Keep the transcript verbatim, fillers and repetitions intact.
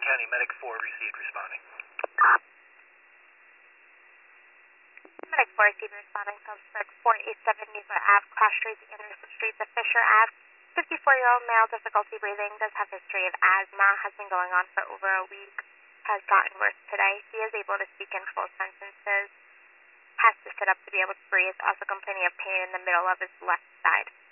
County Medic four received, responding. Medic four received, responding. Suspect four eighty-seven Newport Ave, crash racing Anderson Street to Fisher Ave. fifty-four-year-old male, difficulty breathing, does have history of asthma, has been going on for over a week, has gotten worse today. He is able to speak in full sentences, has to sit up to be able to breathe, also complaining of pain in the middle of his left side.